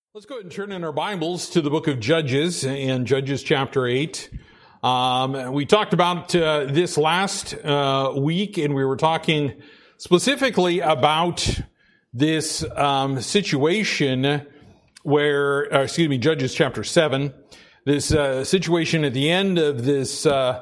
Let's go ahead and turn in our Bibles to the book of Judges and Judges chapter 8. We talked about this last week, and we were talking specifically about this situation where, Judges chapter 7, this situation at the end of this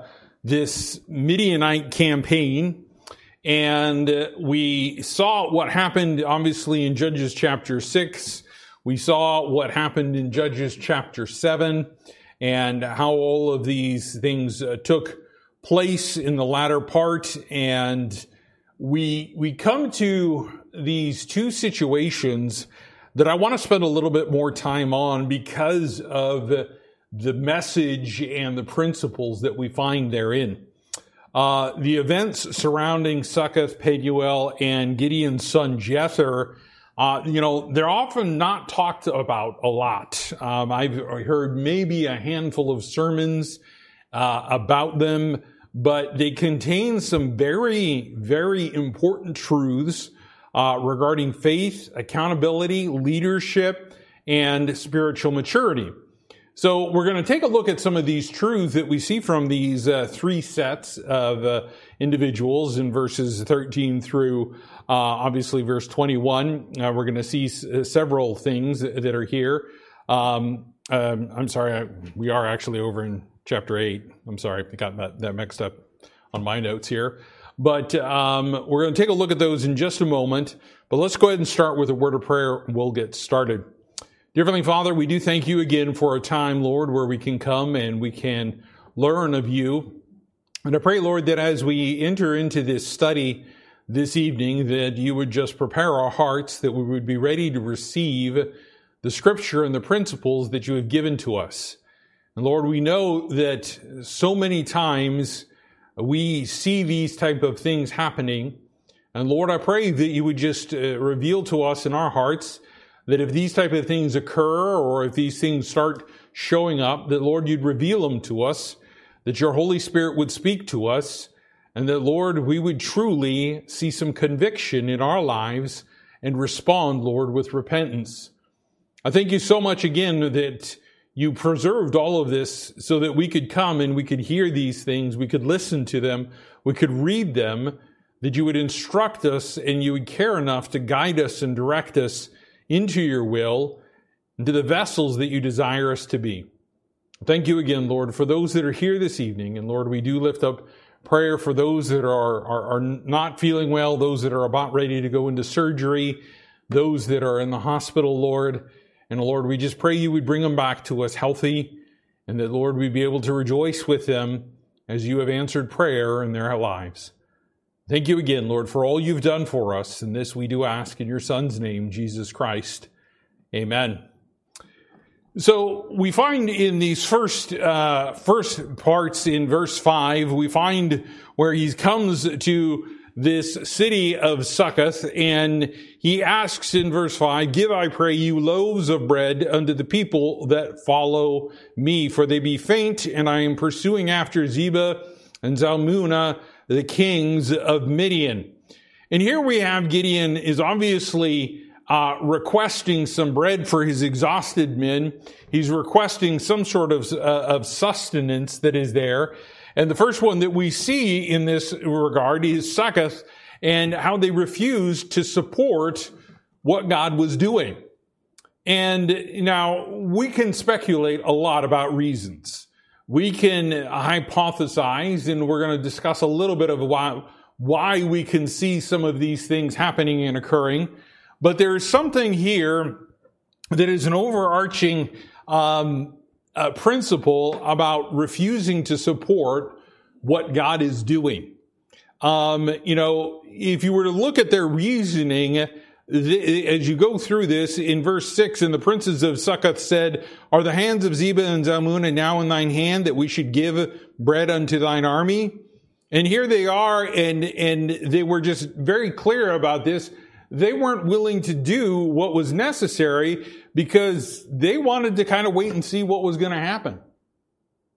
Midianite campaign. And we saw what happened, obviously, in Judges chapter 6. We saw what happened in Judges chapter 7 and how all of these things took place in the latter part. And we come to these two situations that I want to spend a little bit more time on because of the message and the principles that we find therein. The events surrounding Succoth, Penuel, and Gideon's son Jether, they're often not talked about a lot. I've heard maybe a handful of sermons about them, but they contain some very, very important truths regarding faith, accountability, leadership, and spiritual maturity. So we're going to take a look at some of these truths that we see from these three sets of individuals in verses 13 through, obviously, verse 21. We're going to see several things that are here. I'm sorry, we are actually over in chapter 8. I'm sorry, I got that mixed up on my notes here. But we're going to take a look at those in just a moment. But let's go ahead and start with a word of prayer. We'll get started. Dear Heavenly Father, we do thank you again for a time, Lord, where we can come and we can learn of you. And I pray, Lord, that as we enter into this study this evening, that you would just prepare our hearts, that we would be ready to receive the scripture and the principles that you have given to us. And Lord, we know that so many times we see these type of things happening. And Lord, I pray that you would just reveal to us in our hearts that if these type of things occur or if these things start showing up, that, Lord, you'd reveal them to us, that your Holy Spirit would speak to us, and that, Lord, we would truly see some conviction in our lives and respond, Lord, with repentance. I thank you so much again that you preserved all of this so that we could come and we could hear these things, we could listen to them, we could read them, that you would instruct us and you would care enough to guide us and direct us into your will, into the vessels that you desire us to be. Thank you again, Lord, for those that are here this evening. And Lord, we do lift up prayer for those that are not feeling well, those that are about ready to go into surgery, those that are in the hospital, Lord. And Lord, we just pray you would bring them back to us healthy, and that, Lord, we'd be able to rejoice with them as you have answered prayer in their lives. Thank you again, Lord, for all you've done for us. And this we do ask in your Son's name, Jesus Christ. Amen. So we find in these first parts in verse 5, we find where he comes to this city of Succoth, and he asks in verse 5, "Give, I pray you, loaves of bread unto the people that follow me, for they be faint, and I am pursuing after Zebah and Zalmunna, the kings of Midian." And here we have Gideon is obviously requesting some bread for his exhausted men. He's requesting some sort of sustenance that is there. And the first one that we see in this regard is Succoth and how they refused to support what God was doing. And now we can speculate a lot about reasons. We can hypothesize, and we're going to discuss a little bit of why we can see some of these things happening and occurring. But there is something here that is an overarching principle about refusing to support what God is doing. If you were to look at their reasoning, as you go through this, in verse 6, "And the princes of Succoth said, Are the hands of Zebah and Zalmunna now in thine hand, that we should give bread unto thine army?" And here they are, and they were just very clear about this. They weren't willing to do what was necessary because they wanted to kind of wait and see what was going to happen.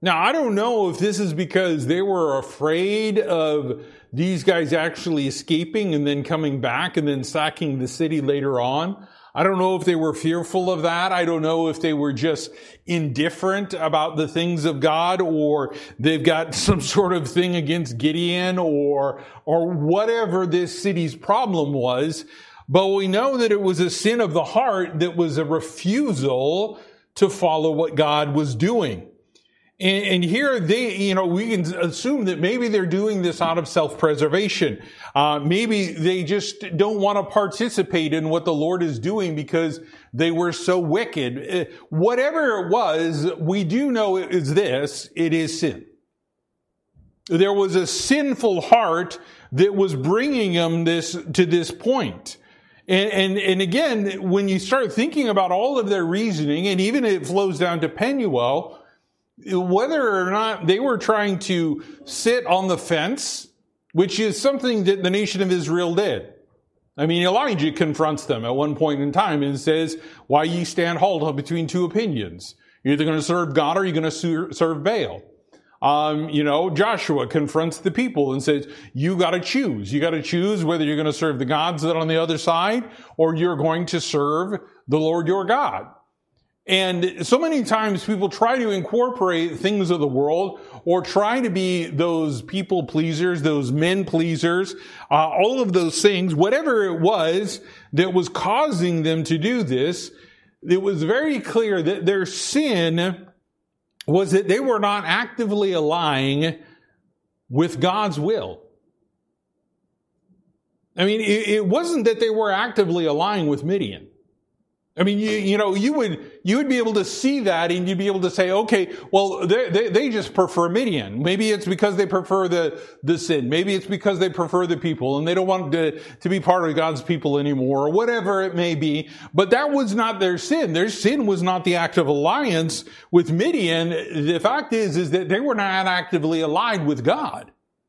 Now, I don't know if this is because they were afraid of these guys actually escaping and then coming back and then sacking the city later on. I don't know if they were fearful of that. I don't know if they were just indifferent about the things of God, or they've got some sort of thing against Gideon, or whatever this city's problem was. But we know that it was a sin of the heart that was a refusal to follow what God was doing. And here we can assume that maybe they're doing this out of self-preservation. Maybe they just don't want to participate in what the Lord is doing because they were so wicked. Whatever it was, we do know it is sin. There was a sinful heart that was bringing them to this point. And again, when you start thinking about all of their reasoning, and even it flows down to Penuel, whether or not they were trying to sit on the fence, which is something that the nation of Israel did. I mean, Elijah confronts them at one point in time and says, "Why ye stand halt between two opinions? You're either going to serve God or you're going to serve Baal." Joshua confronts the people and says, you got to choose. You got to choose whether you're going to serve the gods that are on the other side or you're going to serve the Lord your God. And so many times people try to incorporate things of the world or try to be those people pleasers, those men pleasers, all of those things, whatever it was that was causing them to do this. It was very clear that their sin was that they were not actively aligning with God's will. I mean, it wasn't that they were actively aligning with Midian. I mean, you would be able to see that and you'd be able to say, okay, well, they just prefer Midian. Maybe it's because they prefer the sin. Maybe it's because they prefer the people and they don't want to be part of God's people anymore or whatever it may be. But that was not their sin. Their sin was not the active alliance with Midian. The fact is that they were not actively allied with God.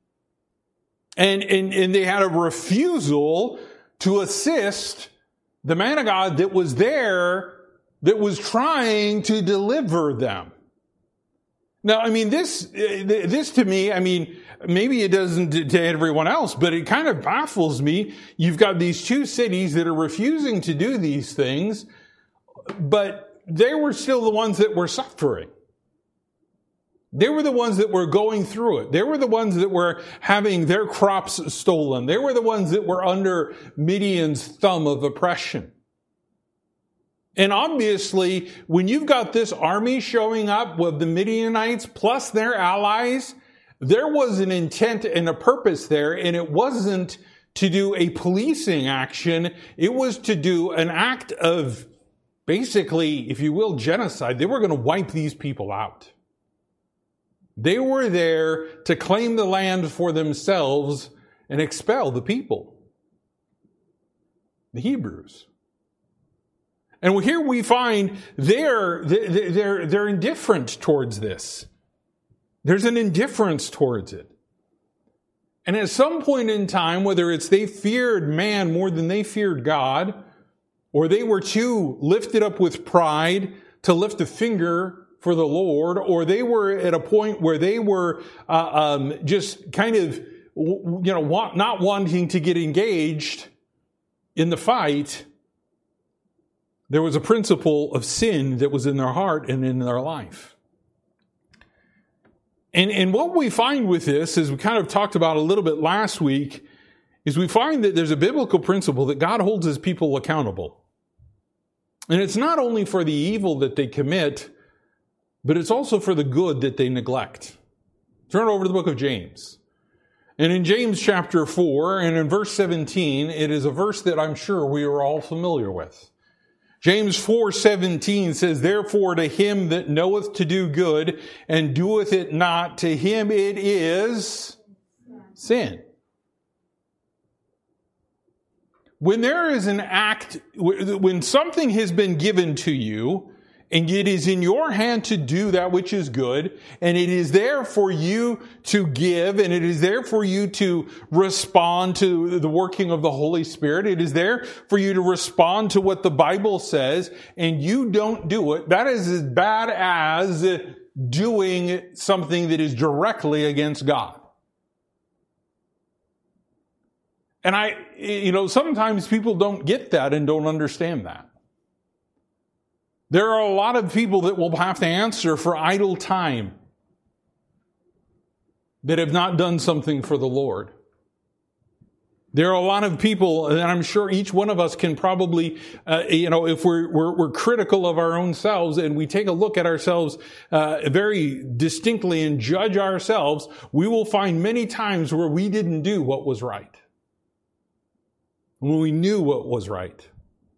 And they had a refusal to assist the man of God that was there, that was trying to deliver them. Now, I mean, this to me, I mean, maybe it doesn't to everyone else, but it kind of baffles me. You've got these two cities that are refusing to do these things, but they were still the ones that were suffering. They were the ones that were going through it. They were the ones that were having their crops stolen. They were the ones that were under Midian's thumb of oppression. And obviously, when you've got this army showing up with the Midianites plus their allies, there was an intent and a purpose there, and it wasn't to do a policing action. It was to do an act of, basically, if you will, genocide. They were going to wipe these people out. They were there to claim the land for themselves and expel the people, the Hebrews. And here we find they're indifferent towards this. There's an indifference towards it. And at some point in time, whether it's they feared man more than they feared God, or they were too lifted up with pride to lift a finger for the Lord, or they were at a point where they were just kind of, not wanting to get engaged in the fight, there was a principle of sin that was in their heart and in their life. And what we find with this, as we kind of talked about a little bit last week, is we find that there's a biblical principle that God holds his people accountable. And it's not only for the evil that they commit, but it's also for the good that they neglect. Turn over to the book of James. And in James chapter 4, and in verse 17, it is a verse that I'm sure we are all familiar with. James 4:17 says, "Therefore to him that knoweth to do good, and doeth it not, to him it is sin." When there is an act, when something has been given to you, and it is in your hand to do that which is good, and it is there for you to give, and it is there for you to respond to the working of the Holy Spirit. It is there for you to respond to what the Bible says, and you don't do it. That is as bad as doing something that is directly against God. And sometimes people don't get that and don't understand that. There are a lot of people that will have to answer for idle time that have not done something for the Lord. There are a lot of people, and I'm sure each one of us can probably, if we're critical of our own selves and we take a look at ourselves very distinctly and judge ourselves, we will find many times where we didn't do what was right. When we knew what was right,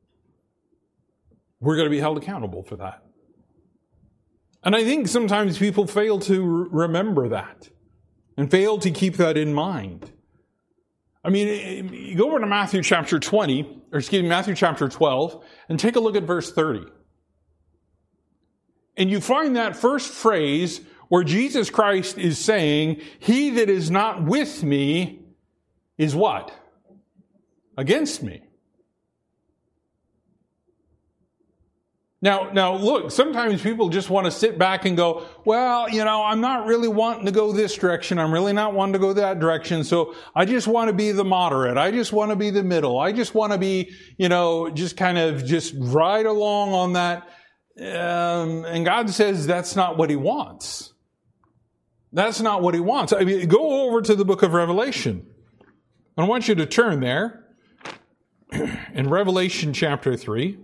we're going to be held accountable for that. And I think sometimes people fail to remember that and fail to keep that in mind. I mean, you go over to Matthew chapter 12, and take a look at verse 30. And you find that first phrase where Jesus Christ is saying, "He that is not with me is" what? Against me. Now, look, sometimes people just want to sit back and go, well, I'm not really wanting to go this direction. I'm really not wanting to go that direction. So I just want to be the moderate. I just want to be the middle. I just want to be, just right along on that. And God says that's not what He wants. That's not what He wants. I mean, go over to the book of Revelation. I want you to turn there in Revelation chapter 3.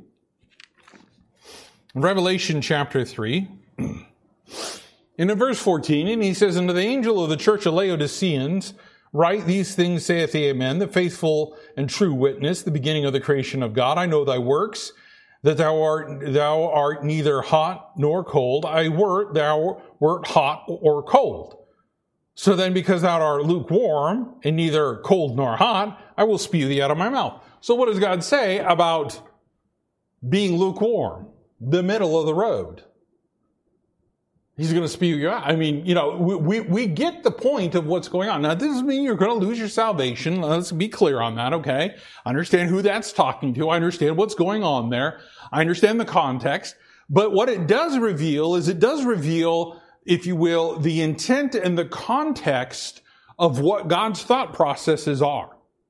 Revelation chapter 3, and in verse 14, and he says, "Unto the angel of the church of Laodiceans, write these things, saith the Amen, the faithful and true witness, the beginning of the creation of God. I know thy works, that thou art neither hot nor cold. Thou wert hot or cold. So then, because thou art lukewarm, and neither cold nor hot, I will spew thee out of my mouth." So what does God say about being lukewarm? The middle of the road. He's going to spew you out. I mean, we get the point of what's going on. Now, this doesn't mean you're going to lose your salvation. Let's be clear on that, okay? I understand who that's talking to. I understand what's going on there. I understand the context. But what it does reveal, if you will, the intent and the context of what God's thought processes are.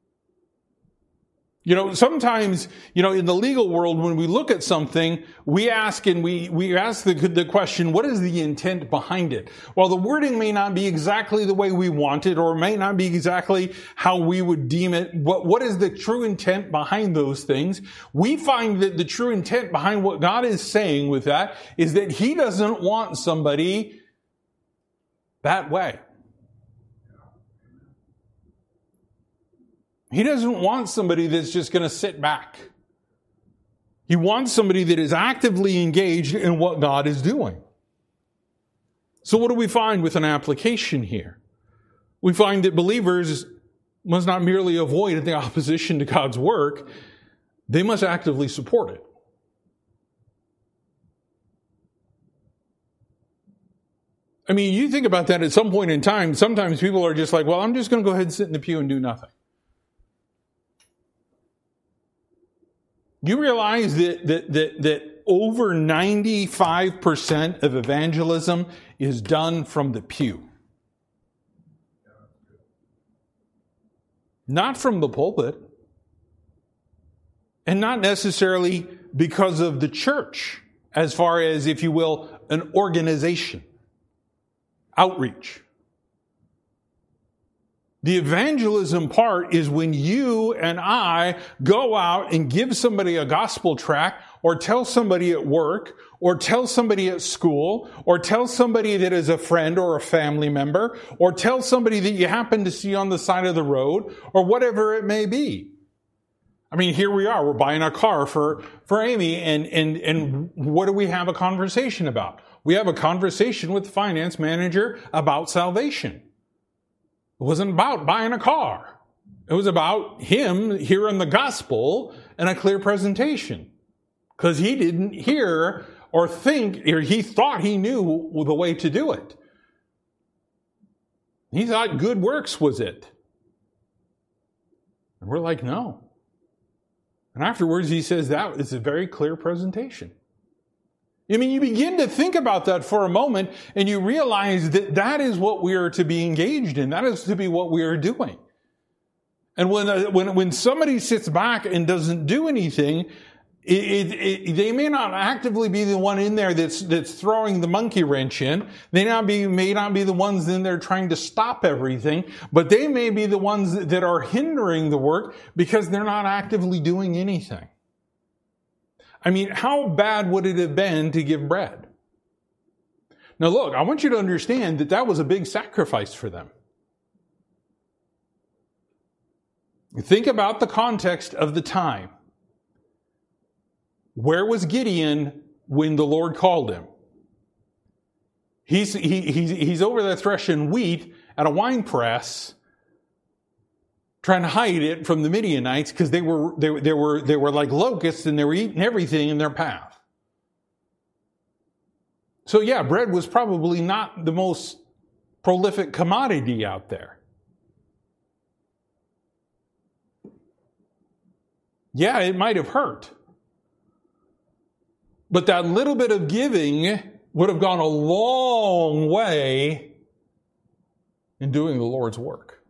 Sometimes, in the legal world, when we look at something, we ask the question, what is the intent behind it? Well, the wording may not be exactly the way we want it, or may not be exactly how we would deem it. What is the true intent behind those things? We find that the true intent behind what God is saying with that is that He doesn't want somebody that way. He doesn't want somebody that's just going to sit back. He wants somebody that is actively engaged in what God is doing. So what do we find with an application here? We find that believers must not merely avoid the opposition to God's work, they must actively support it. I mean, you think about that at some point in time, sometimes people are just like, well, I'm just going to go ahead and sit in the pew and do nothing. You realize that over 95% of evangelism is done from the pew. Not from the pulpit. And not necessarily because of the church, as far as, if you will, an organization. Outreach. The evangelism part is when you and I go out and give somebody a gospel tract, or tell somebody at work, or tell somebody at school, or tell somebody that is a friend or a family member, or tell somebody that you happen to see on the side of the road, or whatever it may be. I mean, here we are, we're buying a car for Amy, and what do we have a conversation about? We have a conversation with the finance manager about salvation. It wasn't about buying a car. It was about him hearing the gospel and a clear presentation. Because he didn't hear or think, or he thought he knew the way to do it. He thought good works was it. And we're like, no. And afterwards he says that is a very clear presentation. I mean, you begin to think about that for a moment and you realize that that is what we are to be engaged in. That is to be what we are doing. And when somebody sits back and doesn't do anything, they may not actively be the one in there that's throwing the monkey wrench in. They may not be the ones in there trying to stop everything, but they may be the ones that are hindering the work because they're not actively doing anything. I mean, how bad would it have been to give bread? Now look, I want you to understand that that was a big sacrifice for them. Think about the context of the time. Where was Gideon when the Lord called him? He's over there threshing wheat at a wine press, trying to hide it from the Midianites because they were like locusts and they were eating everything in their path. So yeah, bread was probably not the most prolific commodity out there. Yeah, it might have hurt. But that little bit of giving would have gone a long way in doing the Lord's work.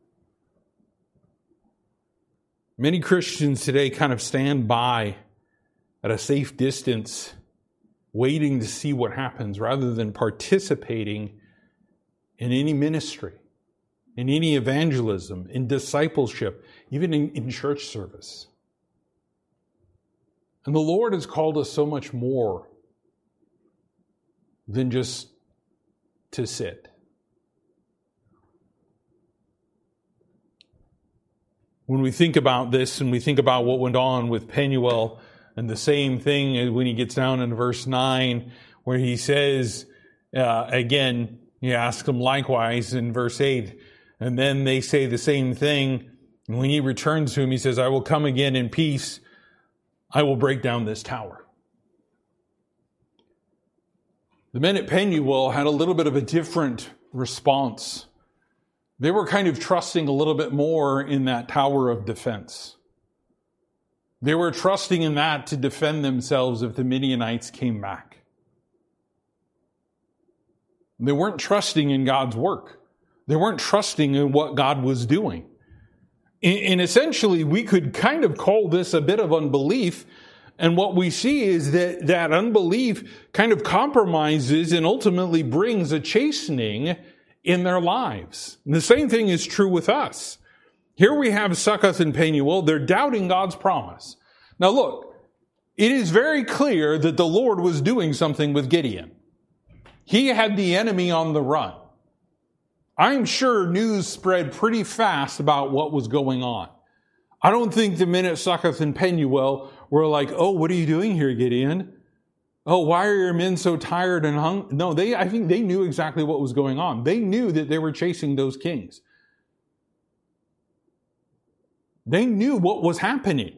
Many Christians today kind of stand by at a safe distance, waiting to see what happens rather than participating in any ministry, in any evangelism, in discipleship, even in church service. And the Lord has called us so much more than just to sit. When we think about this and we think about what went on with Penuel, and the same thing when he gets down in verse 9, where he says, again, he asks them likewise in verse 8, and then they say the same thing. And when he returns to him, he says, I will come again in peace. I will break down this tower. The men at Penuel had a little bit of a different response. They were kind of trusting a little bit more in that tower of defense. They were trusting in that to defend themselves if the Midianites came back. They weren't trusting in God's work. They weren't trusting in what God was doing. And essentially, we could kind of call this a bit of unbelief. And what we see is that unbelief kind of compromises and ultimately brings a chastening in their lives. And the same thing is true with us. Here we have Succoth and Penuel. They're doubting God's promise. Now look, it is very clear that the Lord was doing something with Gideon. He had the enemy on the run. I'm sure news spread pretty fast about what was going on. I don't think the men at Succoth and Penuel were like, oh, what are you doing here, Gideon? Oh, why are your men so tired and hungry? No, I think they knew exactly what was going on. They knew that they were chasing those kings. They knew what was happening.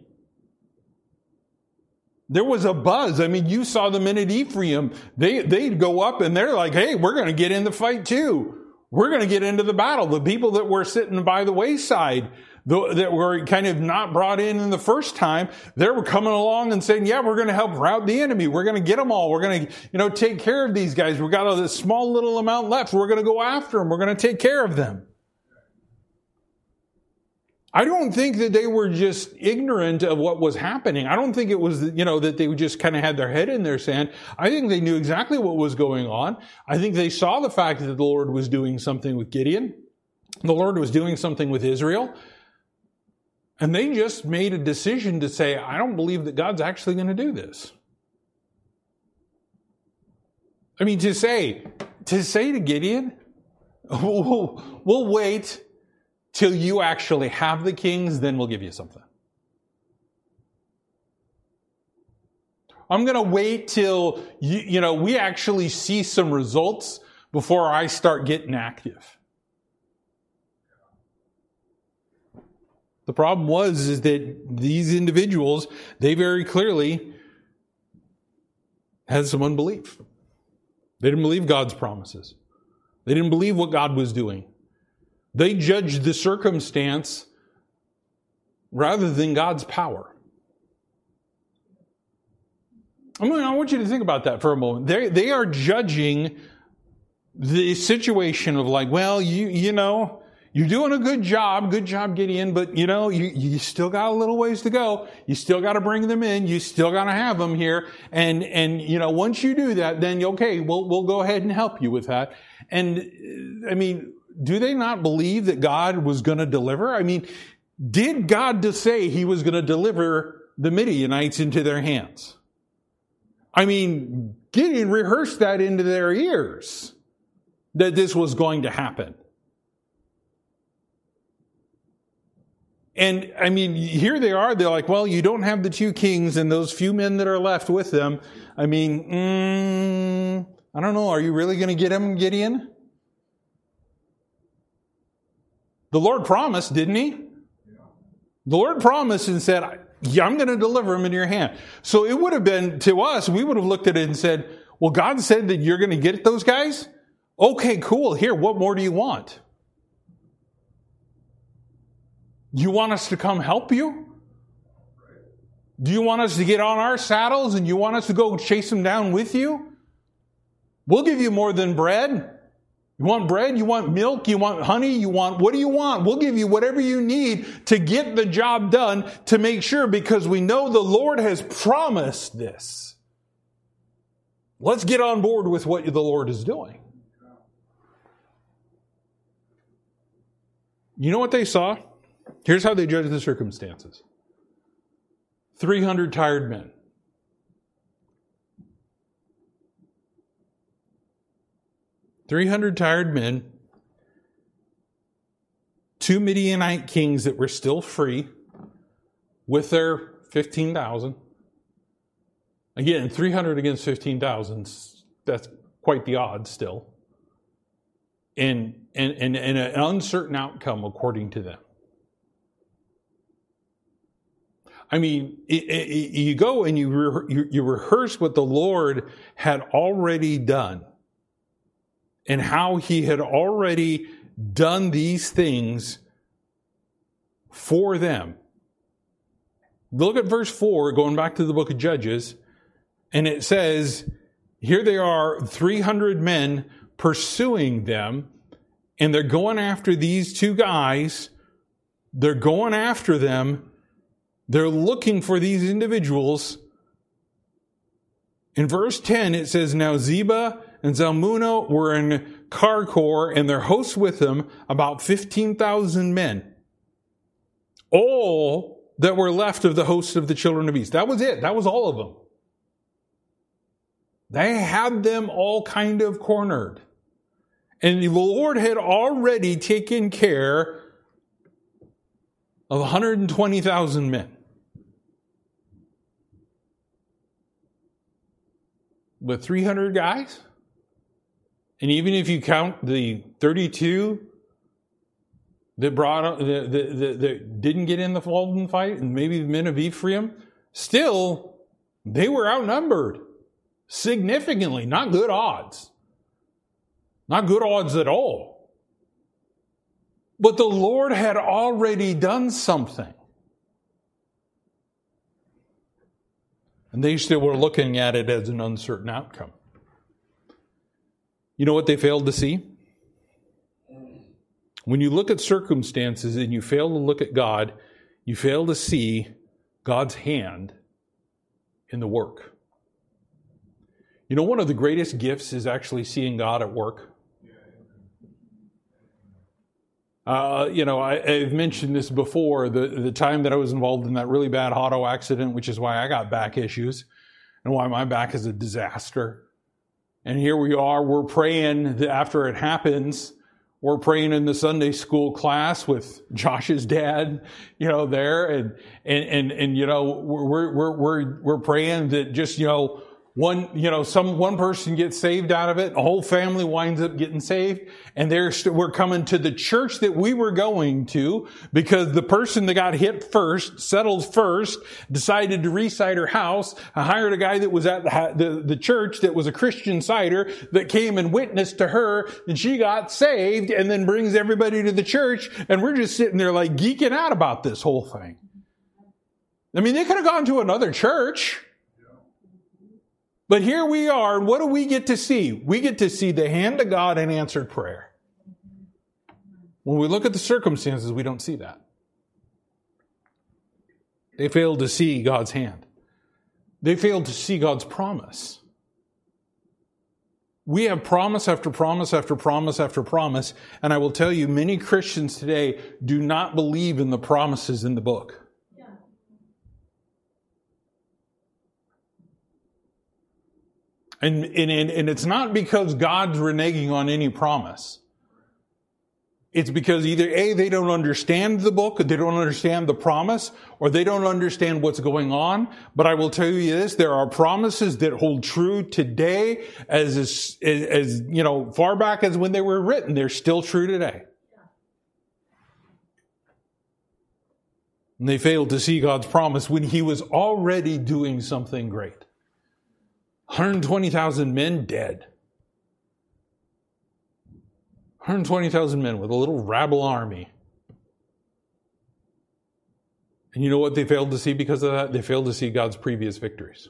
There was a buzz. I mean, you saw the men at Ephraim. They'd go up and they're like, hey, we're going to get in the fight too. We're going to get into the battle. The people that were sitting by the wayside, that were kind of not brought in the first time, they were coming along and saying, yeah, we're going to help rout the enemy. We're going to get them all. We're going to, take care of these guys. We've got a small little amount left. We're going to go after them. We're going to take care of them. I don't think that they were just ignorant of what was happening. I don't think it was, that they just kind of had their head in their sand. I think they knew exactly what was going on. I think they saw the fact that the Lord was doing something with Gideon. The Lord was doing something with Israel. And they just made a decision to say, I don't believe that God's actually going to do this. I mean, to say to Gideon, we'll wait till you actually have the kings, then we'll give you something. I'm going to wait till, we actually see some results before I start getting active. The problem is that these individuals, they very clearly had some unbelief. They didn't believe God's promises. They didn't believe what God was doing. They judged the circumstance rather than God's power. I want you to think about that for a moment. They are judging the situation of like, well, you know, you're doing a good job, Gideon, but you know, you still got a little ways to go. You still got to bring them in. You still got to have them here. And, you know, once you do that, then okay, we'll go ahead and help you with that. And I mean, do they not believe that God was going to deliver? I mean, did God say he was going to deliver the Midianites into their hands? I mean, Gideon rehearsed that into their ears that this was going to happen. And I mean, here they are. They're like, well, you don't have the two kings and those few men that are left with them. I mean, I don't know. Are you really going to get him, Gideon? The Lord promised, didn't he? The Lord promised and said, yeah, I'm going to deliver him into your hand. So it would have been, to us, we would have looked at it and said, well, God said that you're going to get those guys? Okay, cool. Here, what more do you want? You want us to come help you? Do you want us to get on our saddles and you want us to go chase them down with you? We'll give you more than bread. You want bread? You want milk? You want honey? What do you want? We'll give you whatever you need to get the job done, to make sure, because we know the Lord has promised this. Let's get on board with what the Lord is doing. You know what they saw? Here's how they judged the circumstances. 300 tired men. Two Midianite kings that were still free with their 15,000. Again, 300 against 15,000, that's quite the odds still. And an uncertain outcome according to them. I mean, you go and you rehearse what the Lord had already done and how he had already done these things for them. Look at verse 4, going back to the book of Judges, and it says, here they are, 300 men pursuing them, and they're going after these two guys. They're going after them. They're looking for these individuals. In verse 10, it says, now Zebah and Zalmunna were in Karkor, and their hosts with them, about 15,000 men. All that were left of the hosts of the children of East. That was it. That was all of them. They had them all kind of cornered. And the Lord had already taken care of 120,000 men. With 300 guys? And even if you count the 32 that didn't get in the Walden fight, and maybe the men of Ephraim, still, they were outnumbered significantly. Not good odds. Not good odds at all. But the Lord had already done something. And they still were looking at it as an uncertain outcome. You know what they failed to see? When you look at circumstances and you fail to look at God, you fail to see God's hand in the work. You know, one of the greatest gifts is actually seeing God at work. I've mentioned this before, the time that I was involved in that really bad auto accident, which is why I got back issues and why my back is a disaster. And here we are, we're praying that after it happens, we're praying in the Sunday school class with Josh's dad, there, and we're praying that just, one person gets saved out of it, a whole family winds up getting saved, and we're coming to the church that we were going to because the person that got hit first, settled first, decided to recite her house. I hired a guy that was at the church that was a Christian citer that came and witnessed to her, and she got saved, and then brings everybody to the church, and we're just sitting there like geeking out about this whole thing. I mean, they could have gone to another church. But here we are, and what do we get to see? We get to see the hand of God in answered prayer. When we look at the circumstances, we don't see that. They failed to see God's hand. They failed to see God's promise. We have promise after promise after promise after promise, and I will tell you, many Christians today do not believe in the promises in the book. And it's not because God's reneging on any promise. It's because either A, they don't understand the book, they don't understand the promise, or they don't understand what's going on. But I will tell you this, there are promises that hold true today as far back as when they were written. They're still true today. And they failed to see God's promise when he was already doing something great. 120,000 men dead. 120,000 men with a little rabble army. And you know what they failed to see because of that? They failed to see God's previous victories.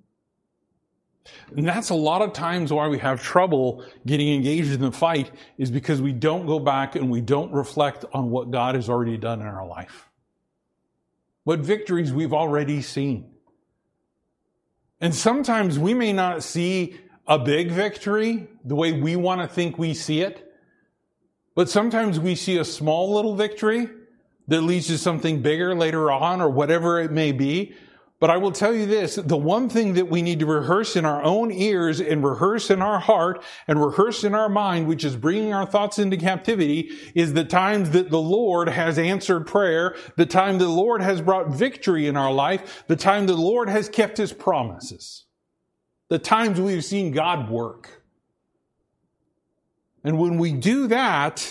And that's a lot of times why we have trouble getting engaged in the fight, is because we don't go back and we don't reflect on what God has already done in our life. What victories we've already seen. And sometimes we may not see a big victory the way we want to think we see it. But sometimes we see a small little victory that leads to something bigger later on, or whatever it may be. But I will tell you this, the one thing that we need to rehearse in our own ears and rehearse in our heart and rehearse in our mind, which is bringing our thoughts into captivity, is the times that the Lord has answered prayer, the time the Lord has brought victory in our life, the time the Lord has kept his promises, the times we've seen God work. And when we do that,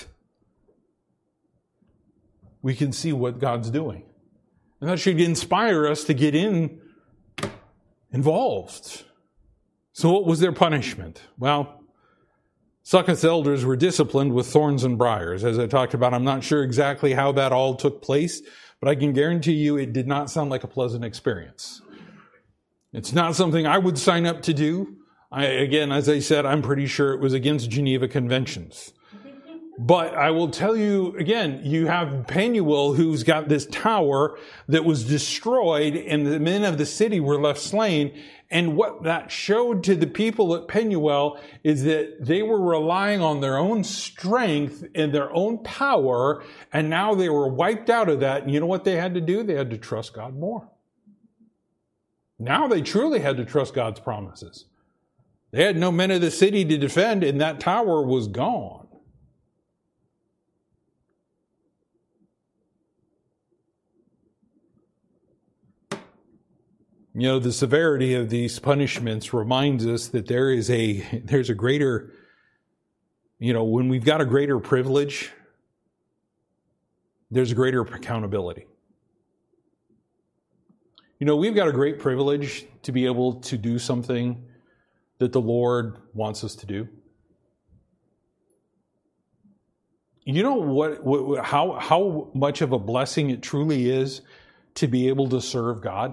we can see what God's doing. And that should inspire us to get involved. So what was their punishment? Well, Succoth's elders were disciplined with thorns and briars. As I talked about, I'm not sure exactly how that all took place, but I can guarantee you it did not sound like a pleasant experience. It's not something I would sign up to do. Again, as I said, I'm pretty sure it was against Geneva Conventions. But I will tell you, again, you have Penuel, who's got this tower that was destroyed and the men of the city were left slain. And what that showed to the people at Penuel is that they were relying on their own strength and their own power. And now they were wiped out of that. And you know what they had to do? They had to trust God more. Now they truly had to trust God's promises. They had no men of the city to defend, and that tower was gone. You know, the severity of these punishments reminds us that there's a greater, when we've got a greater privilege, there's a greater accountability. We've got a great privilege to be able to do something that the Lord wants us to do. You know how much of a blessing it truly is to be able to serve God?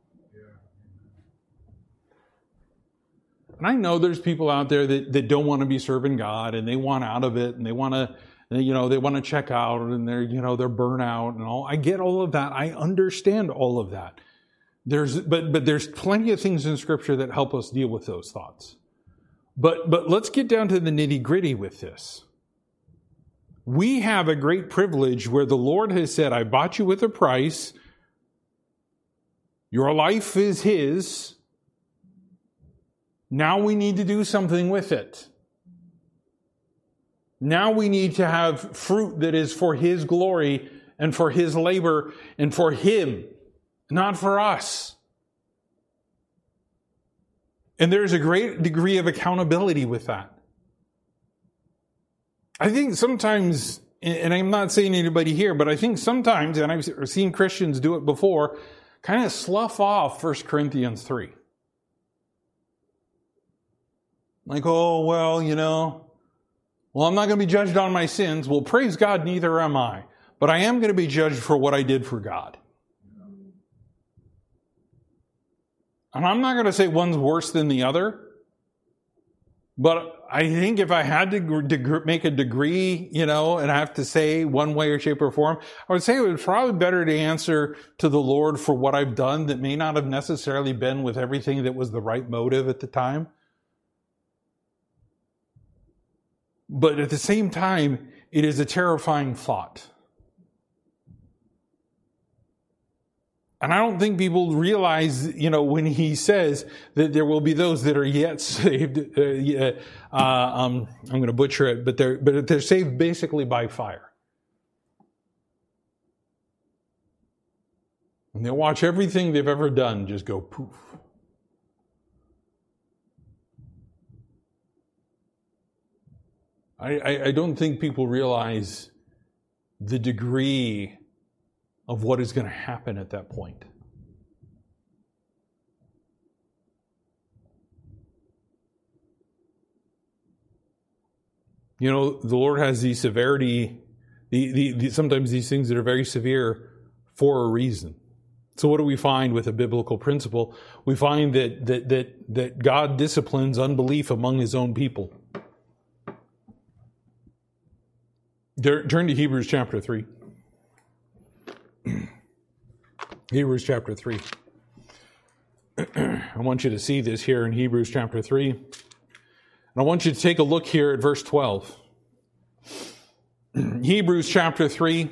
And I know there's people out there that don't want to be serving God, and they want out of it, and they want to check out, and they're burnt out and all. I get all of that. I understand all of that. But there's plenty of things in Scripture that help us deal with those thoughts. But let's get down to the nitty-gritty with this. We have a great privilege where the Lord has said, I bought you with a price. Your life is His. Now we need to do something with it. Now we need to have fruit that is for His glory and for His labor and for Him, not for us. And there's a great degree of accountability with that. I think sometimes, and I'm not saying anybody here, but I think sometimes, and I've seen Christians do it before, kind of slough off 1 Corinthians 3. Like, I'm not going to be judged on my sins. Well, praise God, neither am I. But I am going to be judged for what I did for God. And I'm not going to say one's worse than the other. But I think if I had to make a degree, and I have to say one way or shape or form, I would say it was probably better to answer to the Lord for what I've done that may not have necessarily been with everything that was the right motive at the time. But at the same time, it is a terrifying thought. And I don't think people realize, when he says that there will be those that are yet saved. I'm going to butcher it, but they're saved basically by fire. And they'll watch everything they've ever done just go poof. I don't think people realize the degree of what is going to happen at that point. The Lord has the severity, sometimes these things that are very severe for a reason. So what do we find with a biblical principle? We find that God disciplines unbelief among his own people. Turn to Hebrews chapter 3. Hebrews chapter 3. I want you to see this here in Hebrews chapter 3. And I want you to take a look here at verse 12. Hebrews chapter 3.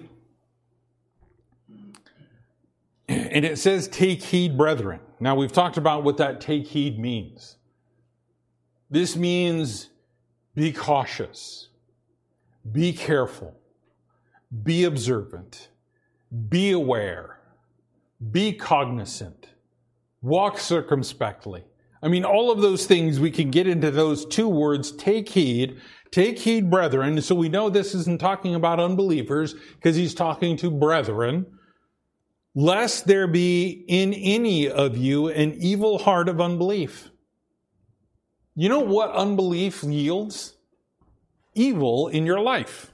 And it says, take heed, brethren. Now we've talked about what that take heed means. This means be cautious. Be careful. Be observant. Be aware. Be cognizant. Walk circumspectly. All of those things, we can get into those two words, take heed, brethren. So we know this isn't talking about unbelievers because he's talking to brethren. Lest there be in any of you an evil heart of unbelief. You know what unbelief yields? Evil in your life.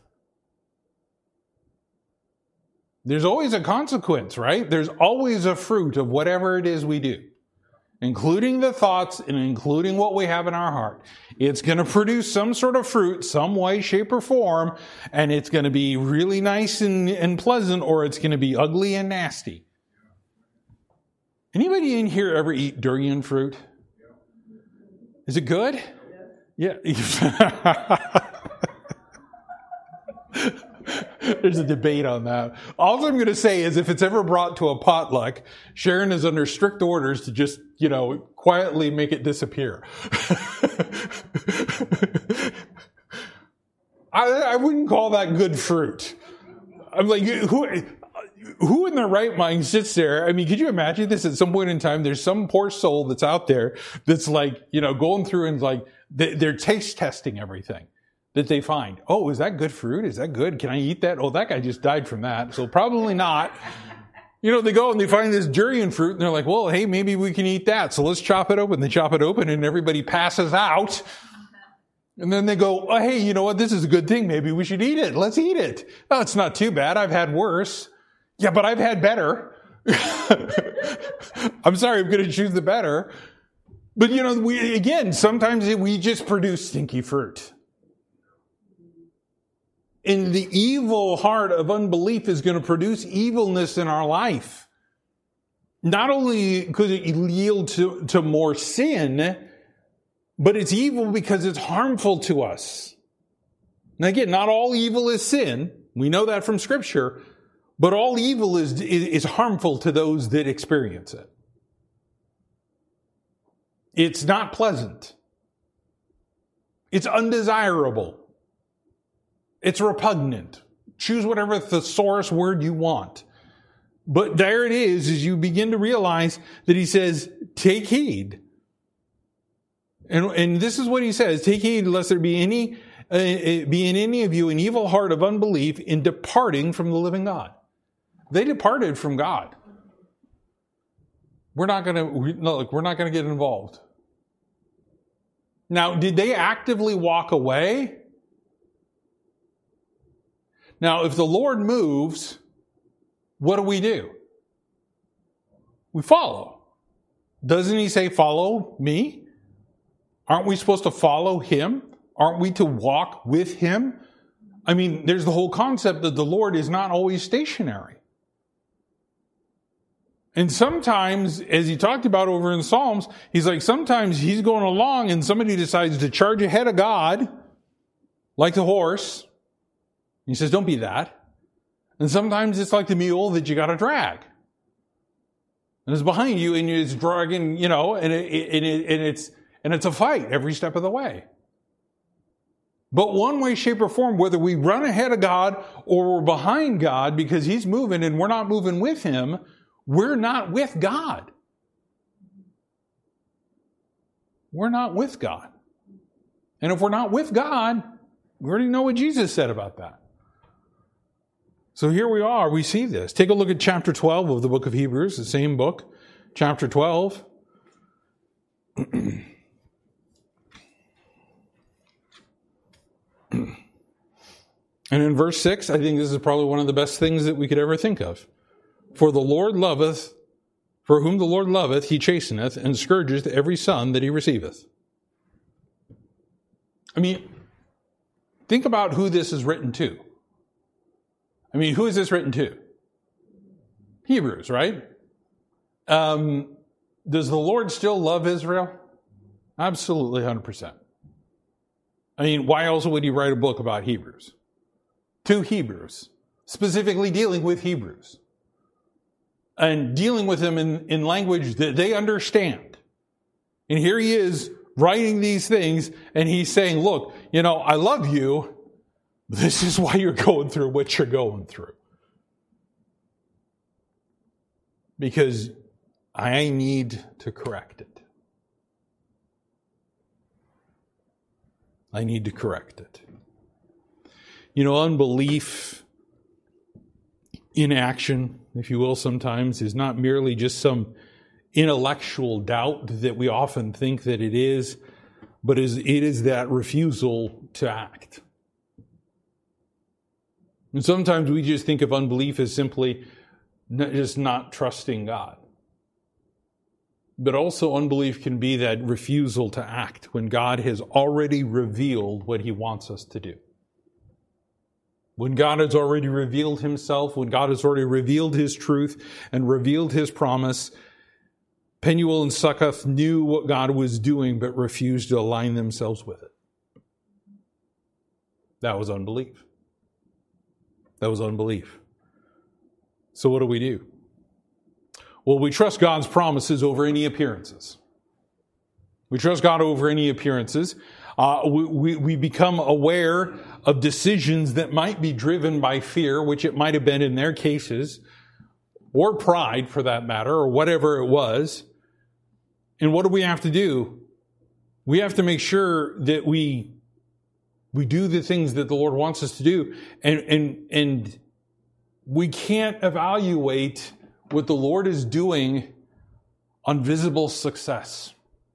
There's always a consequence, right? There's always a fruit of whatever it is we do, including the thoughts and including what we have in our heart. It's going to produce some sort of fruit, some way, shape, or form, and it's going to be really nice and pleasant, or it's going to be ugly and nasty. Anybody in here ever eat durian fruit? Is it good? Yeah. There's a debate on that. All I'm going to say is if it's ever brought to a potluck, Sharon is under strict orders to just, quietly make it disappear. I wouldn't call that good fruit. I'm like, who in their right mind sits there? Could you imagine this at some point in time? There's some poor soul that's out there that's like, going through and like, they're taste testing everything that they find. Oh, is that good fruit? Is that good? Can I eat that? Oh, that guy just died from that. So probably not. They go and they find this durian fruit and they're like, well, hey, maybe we can eat that. So let's chop it open. They chop it open and everybody passes out. And then they go, oh, hey, you know what? This is a good thing. Maybe we should eat it. Let's eat it. Oh, it's not too bad. I've had worse. Yeah, but I've had better. I'm sorry. I'm going to choose the better. But, sometimes we just produce stinky fruit. And the evil heart of unbelief is going to produce evilness in our life. Not only could it yield to more sin, but it's evil because it's harmful to us. Now again, not all evil is sin. We know that from Scripture. But all evil is harmful to those that experience it. It's not pleasant. It's undesirable. It's repugnant. Choose whatever thesaurus word you want. But there it is as you begin to realize that he says, take heed. And this is what he says, take heed lest there be in any of you an evil heart of unbelief in departing from the living God. They departed from God. We're not going to get involved. Now, did they actively walk away? Now, if the Lord moves, what do? We follow. Doesn't he say, follow me? Aren't we supposed to follow him? Aren't we to walk with him? I mean, there's the whole concept that the Lord is not always stationary. And sometimes, as he talked about over in Psalms, he's like, sometimes he's going along and somebody decides to charge ahead of God, like the horse. He says, don't be that. And sometimes it's like the mule that you got to drag. And it's behind you and it's dragging, and it's a fight every step of the way. But one way, shape, or form, whether we run ahead of God or we're behind God because he's moving and we're not moving with him, we're not with God. We're not with God. And if we're not with God, we already know what Jesus said about that. So here we are, we see this. Take a look at chapter 12 of the book of Hebrews, the same book, chapter 12. And in verse 6, I think this is probably one of the best things that we could ever think of. For whom the Lord loveth, he chasteneth, and scourgeth every son that he receiveth. I mean, think about who this is written to. I mean, who is this written to? Hebrews, right? Does the Lord still love Israel? Absolutely, 100%. I mean, why else would he write a book about Hebrews? To Hebrews, specifically dealing with Hebrews. And dealing with them in language that they understand. And here he is writing these things, and he's saying, look, I love you. This is why you're going through what you're going through. Because I need to correct it. I need to correct it. Unbelief in action, if you will, sometimes is not merely just some intellectual doubt that we often think that it is, but it is that refusal to act. And sometimes we just think of unbelief as simply just not trusting God. But also unbelief can be that refusal to act when God has already revealed what he wants us to do. When God has already revealed himself, when God has already revealed his truth and revealed his promise, Penuel and Succoth knew what God was doing but refused to align themselves with it. That was unbelief. That was unbelief. So what do? Well, we trust God's promises over any appearances. We trust God over any appearances. We become aware of decisions that might be driven by fear, which it might have been in their cases, or pride for that matter, or whatever it was. And what do we have to do? We have to make sure that we do the things that the Lord wants us to do. And we can't evaluate what the Lord is doing on visible success.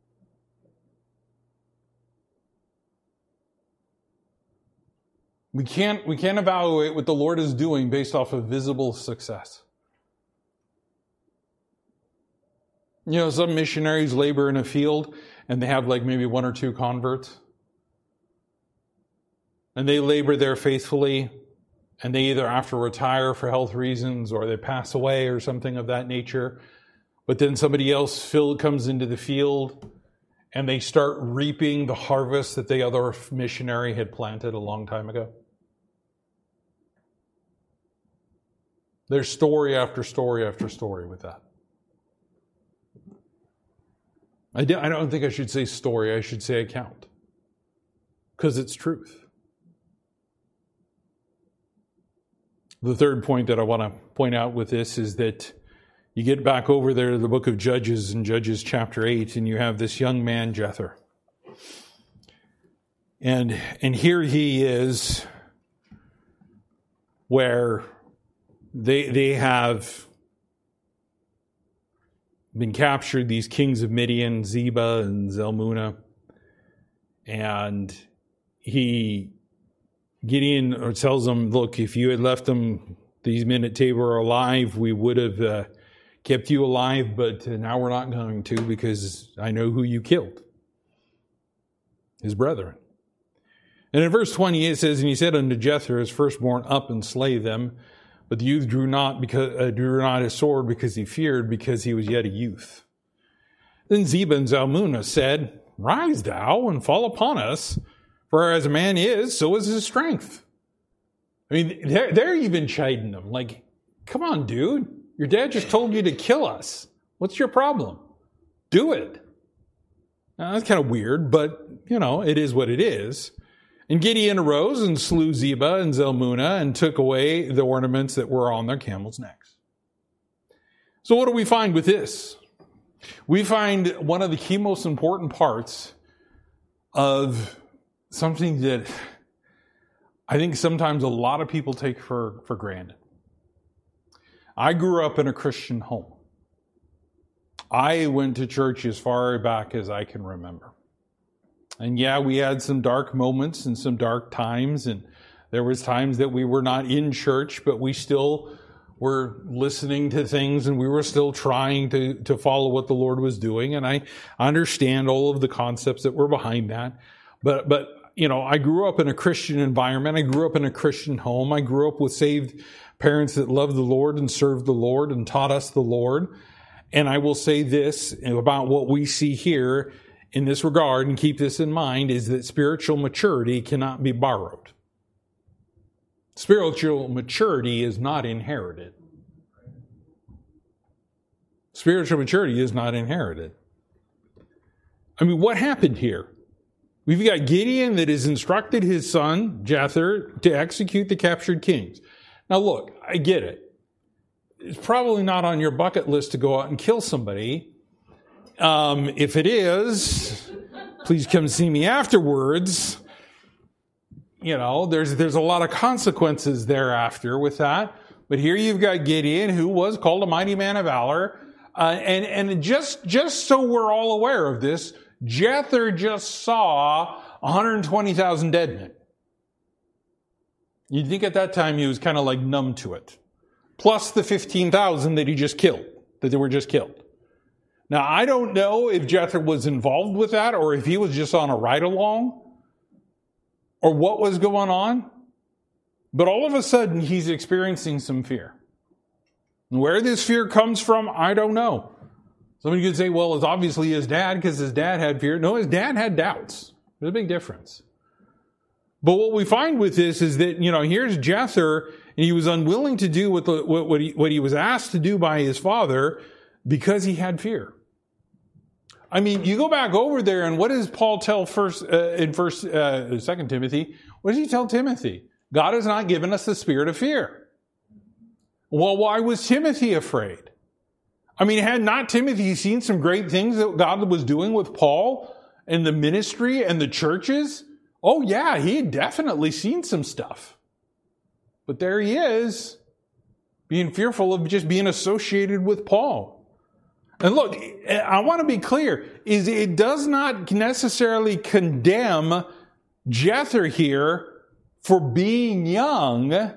We can't evaluate what the Lord is doing based off of visible success. Some missionaries labor in a field and they have like maybe 1 or 2 converts. And they labor there faithfully, and they either have to retire for health reasons or they pass away or something of that nature. But then somebody else comes into the field and they start reaping the harvest that the other missionary had planted a long time ago. There's story after story after story with that. I don't think I should say story, I should say account. Because it's truth. The third point that I want to point out with this is that you get back over there to the book of Judges in Judges chapter 8, and you have this young man, Jether. And here he is where they have been captured, these kings of Midian, Zebah and Zalmunna. And Gideon tells them, look, if you had left them, these men at Tabor alive, we would have kept you alive, but now we're not going to because I know who you killed. His brethren. And in verse 20 it says, and he said unto Jether, his firstborn, up and slay them. But the youth drew not his sword because he feared, because he was yet a youth. Then Zebah and Zalmunna said, rise thou and fall upon us, for as a man is, so is his strength. I mean, they're even chiding him. Like, come on, dude. Your dad just told you to kill us. What's your problem? Do it. Now, that's kind of weird, but, it is what it is. And Gideon arose and slew Zebah and Zalmunna and took away the ornaments that were on their camels' necks. So what do we find with this? We find one of the key most important parts of something that I think sometimes a lot of people take for granted. I grew up in a Christian home. I went to church as far back as I can remember. And yeah, we had some dark moments and some dark times, and there was times that we were not in church, but we still were listening to things, and we were still trying to follow what the Lord was doing. And I understand all of the concepts that were behind that. But I grew up in a Christian environment. I grew up in a Christian home. I grew up with saved parents that loved the Lord and served the Lord and taught us the Lord. And I will say this about what we see here in this regard, and keep this in mind, is that spiritual maturity cannot be borrowed. Spiritual maturity is not inherited. Spiritual maturity is not inherited. I mean, what happened here? We've got Gideon that has instructed his son, Jether, to execute the captured kings. Now look, I get it. It's probably not on your bucket list to go out and kill somebody. If it is, please come see me afterwards. There's a lot of consequences thereafter with that. But here you've got Gideon, who was called a mighty man of valor. And just so we're all aware of this, Jether just saw 120,000 dead men. You'd think at that time he was kind of like numb to it. Plus the 15,000 that they were just killed. Now, I don't know if Jether was involved with that or if he was just on a ride-along or what was going on. But all of a sudden, he's experiencing some fear. And where this fear comes from, I don't know. Somebody could say, well, it's obviously his dad because his dad had fear. No, his dad had doubts. There's a big difference. But what we find with this is that, here's Jether, and he was unwilling to do what he was asked to do by his father because he had fear. I mean, you go back over there, and what does Paul tell in 2 Timothy? What does he tell Timothy? God has not given us the spirit of fear. Well, why was Timothy afraid? I mean, had not Timothy seen some great things that God was doing with Paul and the ministry and the churches? Oh yeah, he had definitely seen some stuff. But there he is, being fearful of just being associated with Paul. And look, I want to be clear, it does not necessarily condemn Jether here for being young,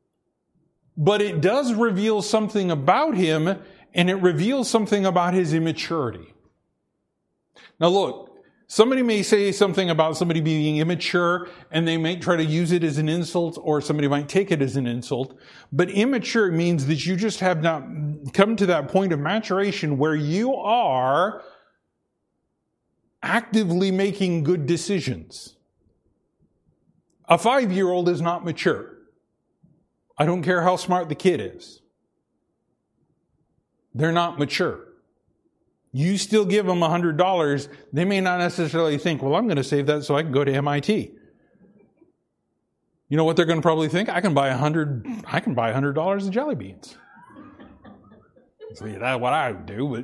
but it does reveal something about him, and it reveals something about his immaturity. Now look, somebody may say something about somebody being immature, and they may try to use it as an insult, or somebody might take it as an insult. But immature means that you just have not come to that point of maturation where you are actively making good decisions. A 5-year-old is not mature. I don't care how smart the kid is. They're not mature. You still give them $100, they may not necessarily think, well, I'm going to save that so I can go to MIT. You know what they're going to probably think? I can buy $100 of jelly beans. So that's what I would do,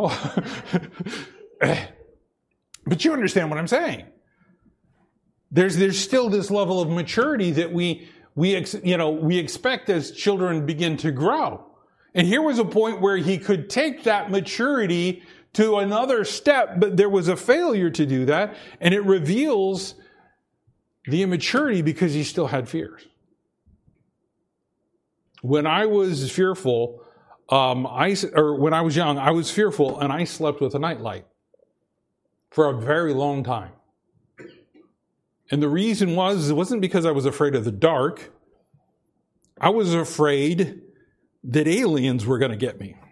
but but you understand what I'm saying. There's still this level of maturity that we expect as children begin to grow. And here was a point where he could take that maturity to another step, but there was a failure to do that, and it reveals the immaturity because he still had fears. When I was fearful when I was young, I was fearful, and I slept with a nightlight for a very long time. And the reason it wasn't because I was afraid of the dark. I was afraid that aliens were going to get me.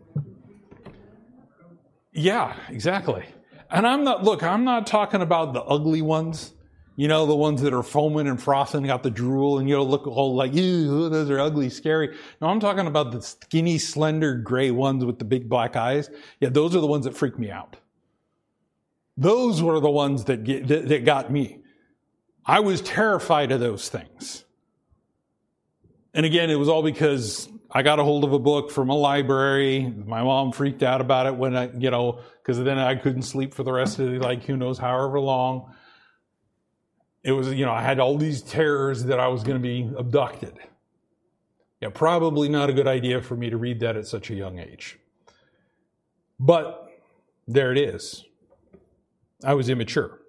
Yeah, exactly. And I'm not talking about the ugly ones. You know, the ones that are foaming and frothing, got the drool, and look all like, ew, those are ugly, scary. No, I'm talking about the skinny, slender, gray ones with the big black eyes. Yeah, those are the ones that freak me out. Those were the ones that got me. I was terrified of those things. And again, it was all because I got a hold of a book from a library. My mom freaked out about it when because then I couldn't sleep for the rest of who knows however long. It was, I had all these terrors that I was going to be abducted. Yeah, probably not a good idea for me to read that at such a young age. But there it is. I was immature.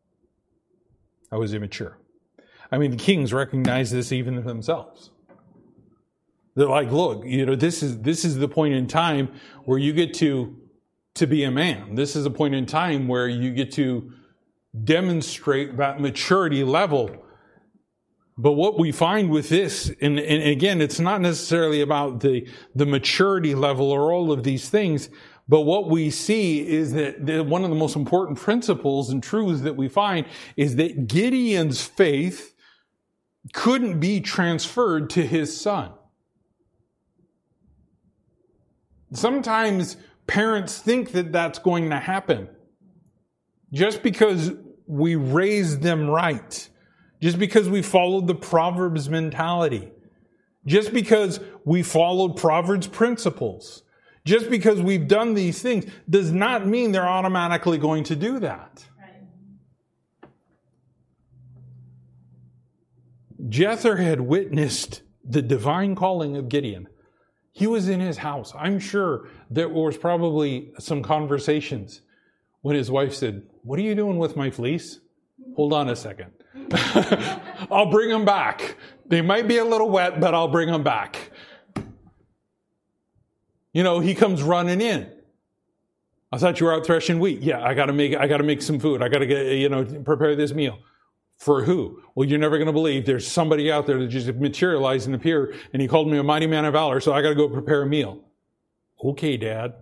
I mean, the kings recognized this even themselves. They're like, look, this is the point in time where you get to be a man. This is a point in time where you get to demonstrate that maturity level. But what we find with this, and again, it's not necessarily about the maturity level or all of these things, but what we see is that one of the most important principles and truths that we find is that Gideon's faith couldn't be transferred to his son. Sometimes parents think that that's going to happen. Just because we raised them right. Just because we followed the Proverbs mentality. Just because we followed Proverbs principles. Just because we've done these things does not mean they're automatically going to do that. Jether had witnessed the divine calling of Gideon. He was in his house. I'm sure there was probably some conversations when his wife said, "What are you doing with my fleece?" Hold on a second. I'll bring them back. They might be a little wet, but I'll bring them back. He comes running in. I thought you were out threshing wheat. Yeah, I gotta make some food. I gotta get, prepare this meal. For who? Well, you're never going to believe there's somebody out there that just materialized and appeared, and he called me a mighty man of valor, so I got to go prepare a meal. Okay, Dad.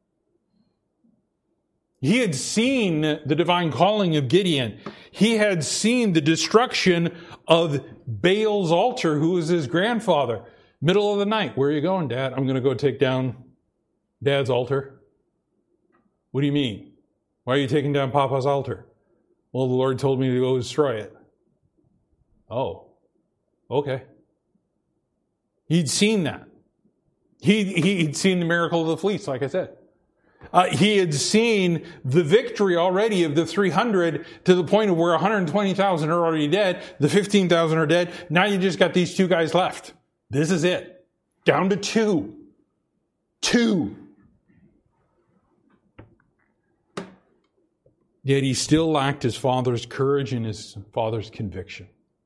He had seen the divine calling of Gideon. He had seen the destruction of Baal's altar, who was his grandfather. Middle of the night. Where are you going, Dad? I'm going to go take down Dad's altar. What do you mean? Why are you taking down Papa's altar? Well, the Lord told me to go destroy it. Oh, okay. He'd seen that. He'd seen the miracle of the fleece, like I said. He had seen the victory already of the 300 to the point of where 120,000 are already dead. The 15,000 are dead. Now you just got these 2 guys left. This is it. Down to 2. 2. Yet he still lacked his father's courage and his father's conviction.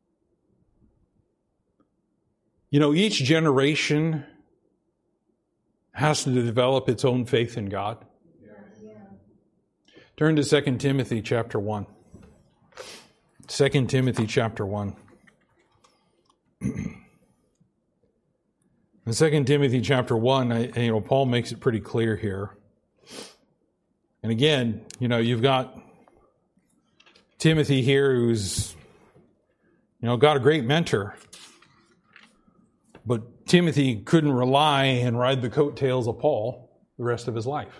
Each generation has to develop its own faith in God. Yeah. Turn to 2 Timothy chapter 1. 2 Timothy chapter 1. In 2 Timothy chapter 1, Paul makes it pretty clear here. And again, you've got Timothy here who's, got a great mentor. But Timothy couldn't rely and ride the coattails of Paul the rest of his life.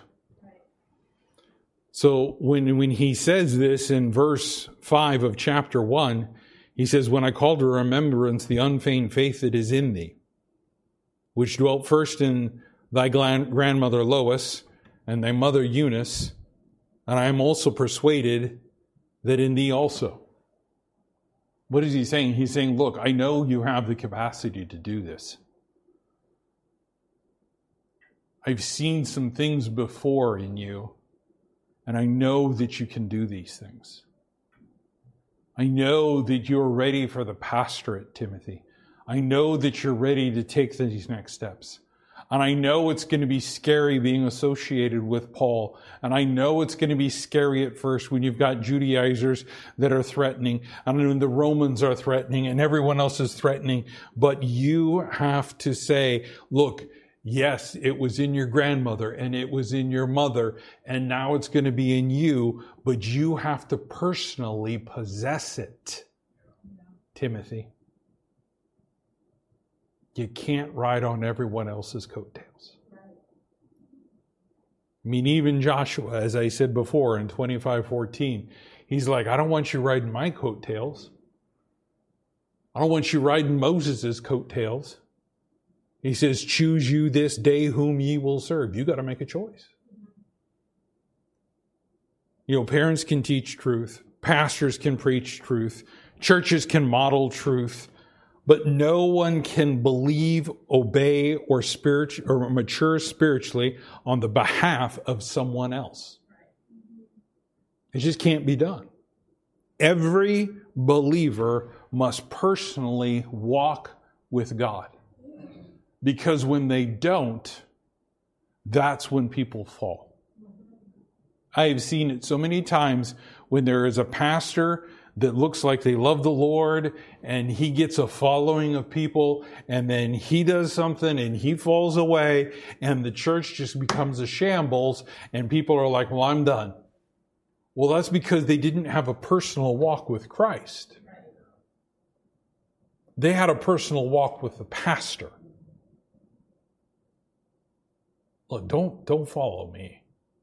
So when he says this in verse 5 of chapter 1, he says, "When I call to remembrance the unfeigned faith that is in thee, which dwelt first in thy grandmother Lois and thy mother Eunice, and I am also persuaded that in thee also." What is he saying? He's saying, look, I know you have the capacity to do this. I've seen some things before in you, and I know that you can do these things. I know that you're ready for the pastorate, Timothy. I know that you're ready to take these next steps. And I know it's going to be scary being associated with Paul. And I know it's going to be scary at first when you've got Judaizers that are threatening, and when the Romans are threatening, and everyone else is threatening. But you have to say, look, yes, it was in your grandmother, and it was in your mother, and now it's going to be in you, but you have to personally possess it, Timothy. You can't ride on everyone else's coattails. I mean, even Joshua, as I said before in 25:14, he's like, I don't want you riding my coattails. I don't want you riding Moses' coattails. He says, choose you this day whom ye will serve. You got to make a choice. You know, parents can teach truth. Pastors can preach truth. Churches can model truth. But no one can believe, obey, or mature spiritually on the behalf of someone else. It just can't be done. Every believer must personally walk with God. Because when they don't, that's when people fall. I have seen it so many times when there is a pastor that looks like they love the Lord, and he gets a following of people, and then he does something and he falls away, and the church just becomes a shambles, and people are like, well, I'm done. Well, that's because they didn't have a personal walk with Christ. They had a personal walk with the pastor. Look, don't follow me.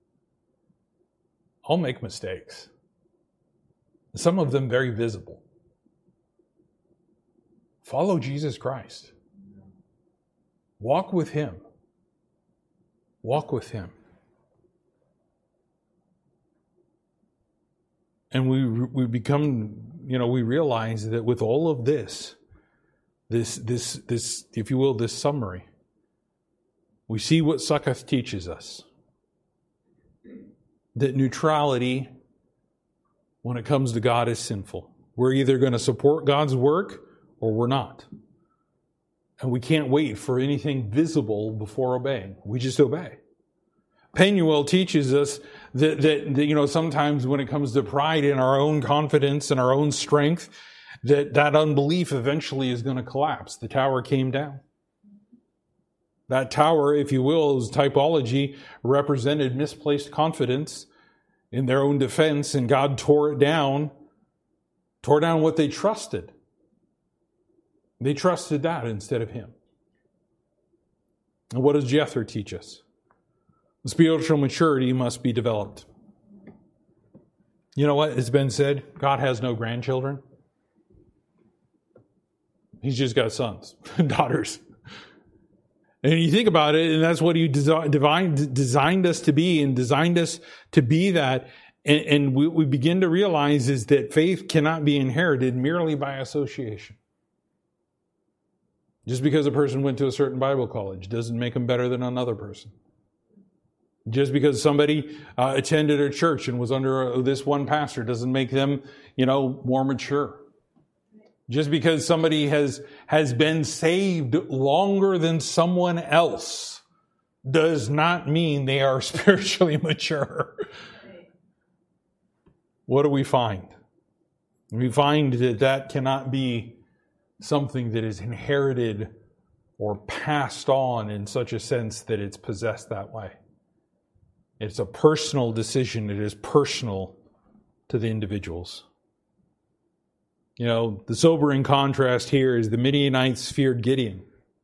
I'll make mistakes. Some of them very visible. Follow Jesus Christ. Walk with Him. Walk with Him. And we become, we realize that with all of this, if you will, this summary, we see what Succoth teaches us. That neutrality, when it comes to God, is sinful. We're either going to support God's work or we're not. And we can't wait for anything visible before obeying. We just obey. Penuel teaches us that sometimes when it comes to pride in our own confidence and our own strength, that unbelief eventually is going to collapse. The tower came down. That tower, if you will, is typology, represented misplaced confidence in their own defense, and God tore down what they trusted. They trusted that instead of Him. And what does Jethro teach us? Spiritual maturity must be developed. You know what? It's been said, God has no grandchildren. He's just got sons and daughters. And you think about it, and that's what He designed us to be, and designed us to be that. And we begin to realize is that faith cannot be inherited merely by association. Just because a person went to a certain Bible college doesn't make them better than another person. Just because somebody attended a church and was under this one pastor doesn't make them, more mature. Just because somebody has been saved longer than someone else does not mean they are spiritually mature. What do we find? We find that cannot be something that is inherited or passed on in such a sense that it's possessed that way. It's a personal decision. It is personal to the individuals. The sobering contrast here is the Midianites feared Gideon.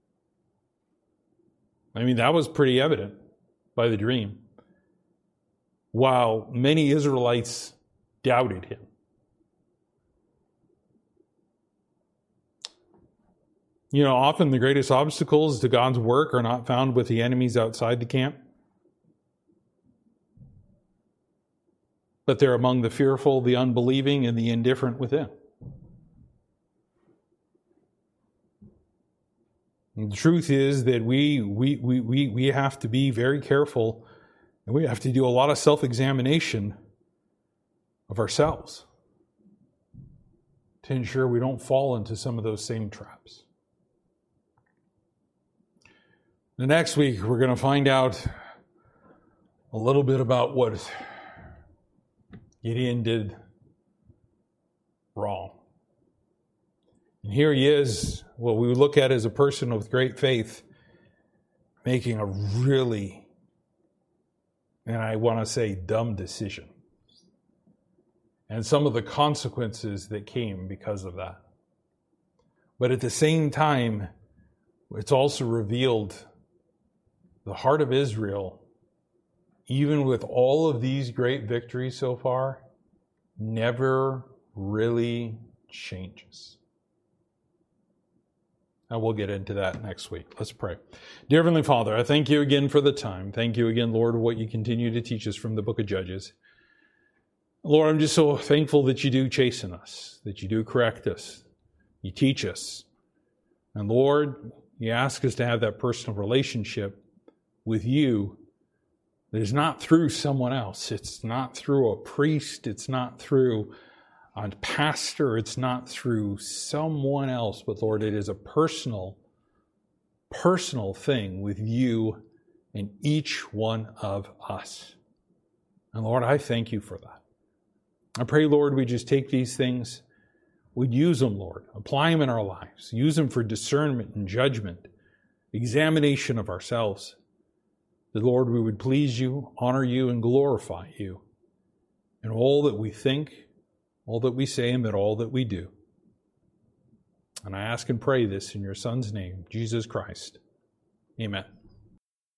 I mean, that was pretty evident by the dream. While many Israelites doubted him. Often the greatest obstacles to God's work are not found with the enemies outside the camp, but they're among the fearful, the unbelieving, and the indifferent within. And the truth is that we have to be very careful, and we have to do a lot of self-examination of ourselves to ensure we don't fall into some of those same traps. The next week, we're going to find out a little bit about what Gideon did wrong. And here he is, what we would look at as a person with great faith, making a really, and I want to say, dumb decision. And some of the consequences that came because of that. But at the same time, it's also revealed the heart of Israel, even with all of these great victories so far, never really changes. And we'll get into that next week. Let's pray. Dear Heavenly Father, I thank you again for the time. Thank you again, Lord, for what you continue to teach us from the book of Judges. Lord, I'm just so thankful that you do chasten us, that you do correct us, you teach us. And Lord, you ask us to have that personal relationship with you that is not through someone else. It's not through a priest. It's not through a pastor. It's not through someone else. But Lord, it is a personal thing with you and each one of us. And Lord, I thank you for that. I pray, Lord, we just take these things, we'd use them, Lord, apply them in our lives, use them for discernment and judgment, examination of ourselves. That, Lord, we would please you, honor you, and glorify you in all that we think, all that we say, and in all that we do. And I ask and pray this in your Son's name, Jesus Christ. Amen.